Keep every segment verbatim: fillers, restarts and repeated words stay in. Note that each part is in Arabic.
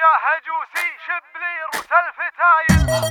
يا هجوسي شبلي روس الفتايل.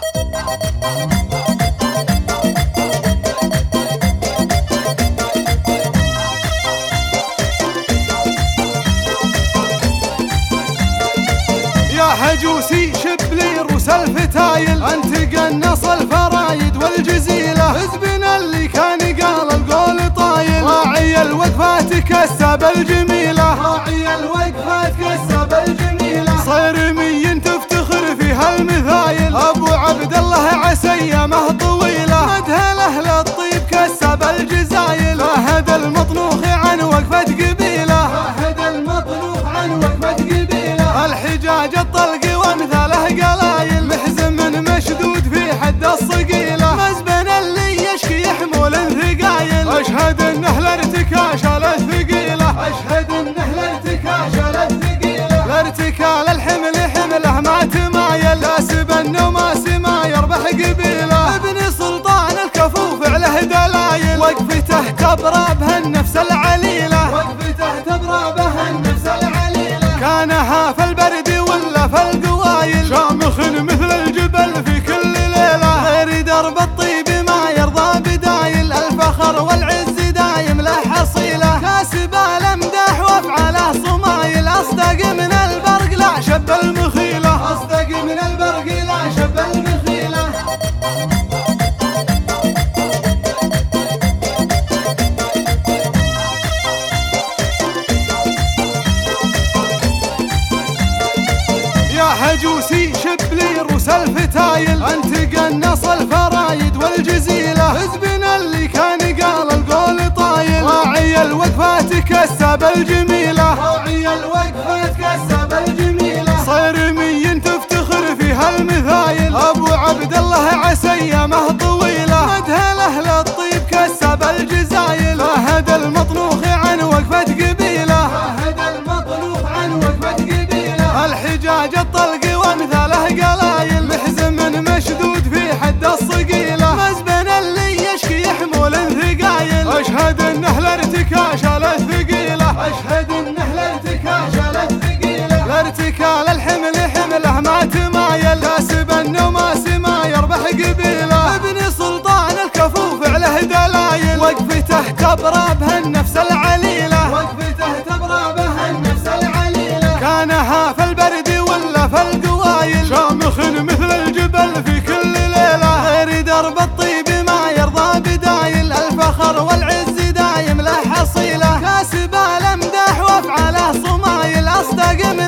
يا هجوسي شبلي روس الفتايل، انت قنص الفرايد والجزيله، حزبنا اللي كان قال القول طايل، راعي الوقفات كسب الجميله، راعي الوقفات كسب الجميله، صيرمي تفتخر فيها المثايل، ابو عبد الله عسيمه طويله، مدها لاهل الطيب كسب الجزايل، فهد المطنوخ عن وقفه قبيله، فهد المطنوخ عن وقفه قبيله، الحجاج الطلق وامثاله قلايل، محزم من مشدود في حد الصقيله، مزبن اللي يشكي حمول ثقايل، اشهد انه الارتكاش الثقيله، اشهد انه الارتكاش الثقيله، الارتكال الحمل حمله ما تمايل، كاسب انه ما سما يربح قبيله، ابن سلطان الكفو فعله دلايل، وقفته تبرى به النفس العليله، وقفته تبرى به النفس العليله، كانها في البرد ولا في القوايل، شامخ مثل الجبل في كل ليله، غير درب الطيب ما يرضى بدايل، الفخر والعز دايم له حصيله، كاسب الامداح وافعاله صمايل، اصدق من البرق لا شب المخيله، اصدق من البرق لا شب المخيله. يا هجوسي شبلي روس الفتايل، انت قنص الفرايد والجزيله، حزبنا اللي كان قال القول طايل، راعي الوقفات كسب الجميله، راعي الوقفات كسب الجميله، صيرمي تفتخر فيها المثايل، ابو عبد الله عسيمه طويله، مدها لاهل الطيب كسب الجزايل، فهد المطنوخ عن وقفه قبيله، فهد المطنوخ عن وقفه قبيله، الحجاج الطلق وامثاله قلايل، محزم من مشدود في حد الصقيله، مزبن اللي يشكي حمول ثقايل، اشهد انه الارتكاش الثقيله، اشهد انه الارتكاش الثقيله، الارتكال الحمل حمله ما تمايل، كاسب انه ما سما يربح قبيله، ابن سلطان الكفو فعله دلايل، وقفته تبرى به النفس العليله، وقفته تبرى به النفس العليله، كانها في البرد ولا في القوايل، شامخ مثل الجبل في كل ليله، غير درب الطيب ما يرضى بدايل، الفخر والعز دايم له حصيله، كاسب الامداح وافعاله صمايل، اصدق من